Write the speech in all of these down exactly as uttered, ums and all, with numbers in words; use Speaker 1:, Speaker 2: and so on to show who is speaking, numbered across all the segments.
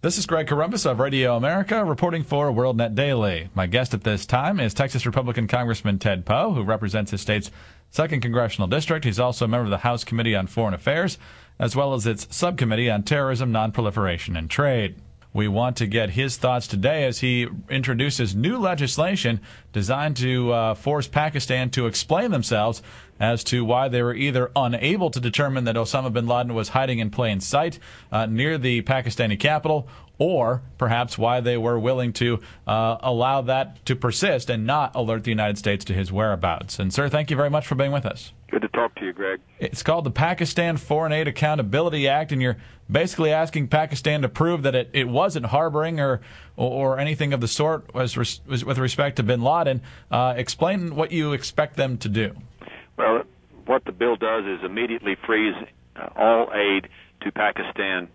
Speaker 1: This is Greg Corombos of Radio America reporting for WorldNet Daily. My guest at this time is Texas Republican Congressman Ted Poe, who represents his state's second Congressional District. He's also a member of the House Committee on Foreign Affairs, as well as its Subcommittee on Terrorism, Nonproliferation, and Trade. We want to get his thoughts today as he introduces new legislation designed to uh, force Pakistan to explain themselves as to why they were either unable to determine that Osama bin Laden was hiding in plain sight uh, near the Pakistani capital, or perhaps why they were willing to uh, allow that to persist and not alert the United States to his whereabouts. And, sir, thank you very much for being with us.
Speaker 2: Good to talk to you, Greg.
Speaker 1: It's called the Pakistan Foreign Aid Accountability Act, and you're basically asking Pakistan to prove that it, it wasn't harboring or or anything of the sort as res, with respect to bin Laden. Uh, explain what you expect them to do.
Speaker 2: Well, what the bill does is immediately freeze uh, all aid to Pakistan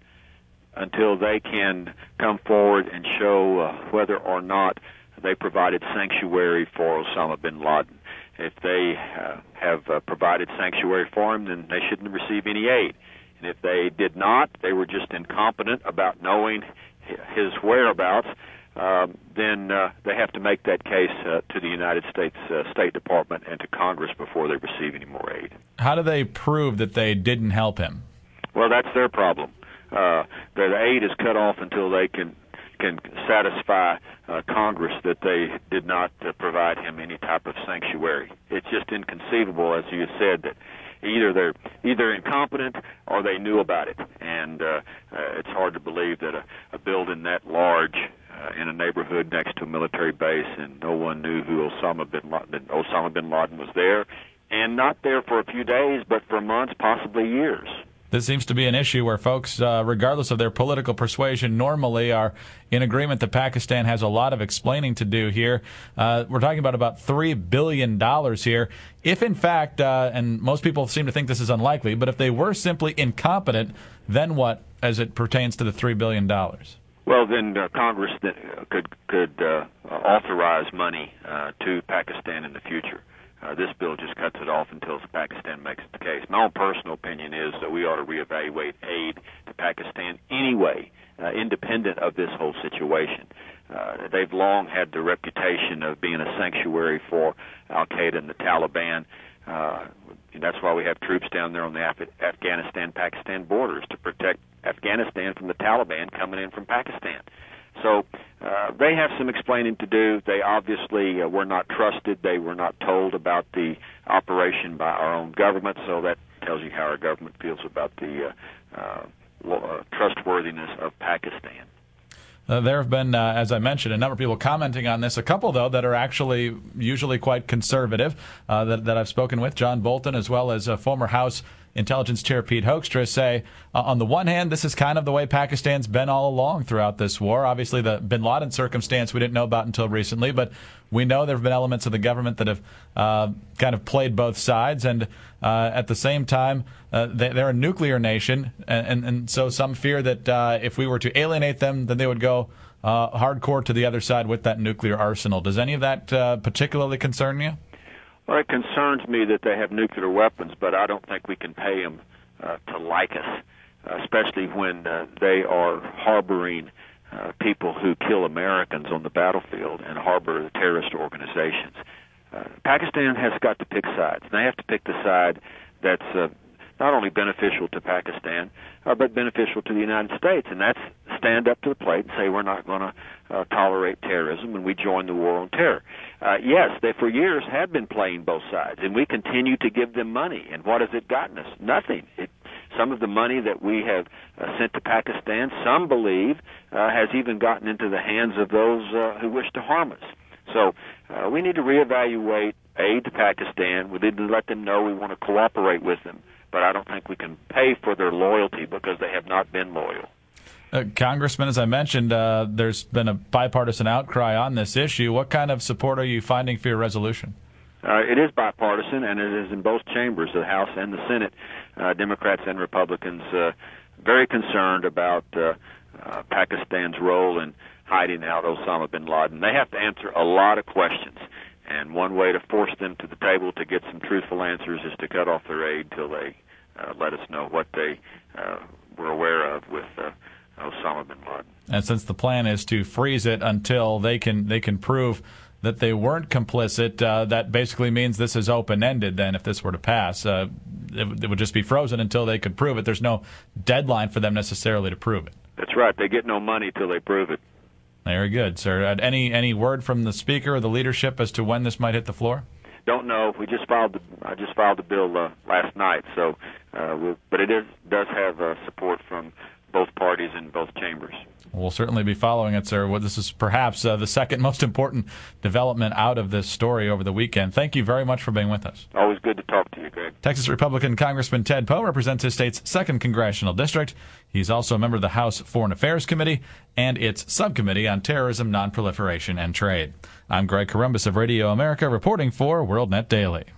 Speaker 2: until they can come forward and show uh, whether or not they provided sanctuary for Osama bin Laden. If they uh, have uh, provided sanctuary for him, then they shouldn't receive any aid. And if they did not, they were just incompetent about knowing his whereabouts, uh, then uh, they have to make that case uh, to the United States uh, State Department and to Congress before they receive any more aid.
Speaker 1: How do they prove that they didn't help him?
Speaker 2: Well, that's their problem. Uh, the aid is cut off until they can can satisfy uh, Congress that they did not uh, provide him any type of sanctuary. It's just inconceivable, as you said, that either they're either incompetent or they knew about it. And uh, uh, it's hard to believe that a, a building that large uh, in a neighborhood next to a military base and no one knew who Osama bin Laden, Osama bin Laden was there, and not there for a few days, but for months, possibly years.
Speaker 1: This seems to be an issue where folks, uh, regardless of their political persuasion, normally are in agreement that Pakistan has a lot of explaining to do here. Uh, we're talking about about three billion dollars here. If, in fact, uh, and most people seem to think this is unlikely, but if they were simply incompetent, then what as it pertains to the three billion dollars?
Speaker 2: Well, then uh, Congress could, could uh, authorize money uh, to Pakistan in the future. Uh, this bill just cuts it off until Pakistan makes it the case. My own personal opinion is that we ought to reevaluate aid to Pakistan anyway, uh, independent of this whole situation. Uh, they've long had the reputation of being a sanctuary for al-Qaeda and the Taliban. Uh, and that's why we have troops down there on the Af- Afghanistan-Pakistan borders to protect Afghanistan from the Taliban coming in from Pakistan. So uh, they have some explaining to do. They obviously uh, were not trusted. They were not told about the operation by our own government, so that tells you how our government feels about the uh, uh, uh, trustworthiness of Pakistan.
Speaker 1: Uh, there have been, uh, as I mentioned, a number of people commenting on this. A couple, though, that are actually usually quite conservative uh, that, that I've spoken with, John Bolton, as well as uh, former House Intelligence Chair Pete Hoekstra, say, uh, on the one hand, this is kind of the way Pakistan's been all along throughout this war. Obviously, the bin Laden circumstance we didn't know about until recently, but we know there have been elements of the government that have uh, kind of played both sides, and uh, at the same time, uh, they, they're a nuclear nation, and, and, and so some fear that uh, if we were to alienate them, then they would go uh, hardcore to the other side with that nuclear arsenal. Does any of that uh, particularly concern you?
Speaker 2: Well, it concerns me that they have nuclear weapons, but I don't think we can pay them uh, to like us, uh, especially when uh, they are harboring uh, people who kill Americans on the battlefield and harbor terrorist organizations. Uh, Pakistan has got to pick sides. They have to pick the side that's uh, not only beneficial to Pakistan, uh, but beneficial to the United States, and that's stand up to the plate and say we're not going to uh, tolerate terrorism, and we join the war on terror. Uh, yes, they for years have been playing both sides, and we continue to give them money. And what has it gotten us? Nothing. It, some of the money that we have uh, sent to Pakistan, some believe, uh, has even gotten into the hands of those uh, who wish to harm us. So uh, we need to reevaluate aid to Pakistan. We need to let them know we want to cooperate with them, but I don't think we can pay for their loyalty because they have not been loyal.
Speaker 1: Uh, Congressman, as I mentioned, uh, there's been a bipartisan outcry on this issue. What kind of support are you finding for your resolution?
Speaker 2: Uh, it is bipartisan, and it is in both chambers, the House and the Senate. Uh, Democrats and Republicans uh, very concerned about uh, uh, Pakistan's role in hiding out Osama bin Laden. They have to answer a lot of questions, and one way to force them to the table to get some truthful answers is to cut off their aid till they uh, let us know what they uh, were aware of with uh, Osama bin Laden.
Speaker 1: And since the plan is to freeze it until they can they can prove that they weren't complicit, uh, that basically means this is open-ended then if this were to pass. Uh, it, it would just be frozen until they could prove it. There's no deadline for them necessarily to prove it.
Speaker 2: That's right. They get no money till they prove it.
Speaker 1: Very good, sir. Uh, any any word from the Speaker or the leadership as to when this might hit the floor?
Speaker 2: Don't know. We just filed the I just filed the bill uh, last night, so uh, we'll, but it is, does have uh, support from both parties in both chambers.
Speaker 1: We'll certainly be following it, sir. Well, this is perhaps uh, the second most important development out of this story over the weekend. Thank you very much for being with us.
Speaker 2: Always good to talk to you, Greg.
Speaker 1: Texas Republican Congressman Ted Poe represents his state's second congressional district. He's also a member of the House Foreign Affairs Committee and its Subcommittee on Terrorism, Nonproliferation, and Trade. I'm Greg Corombos of Radio America, reporting for WorldNet Daily.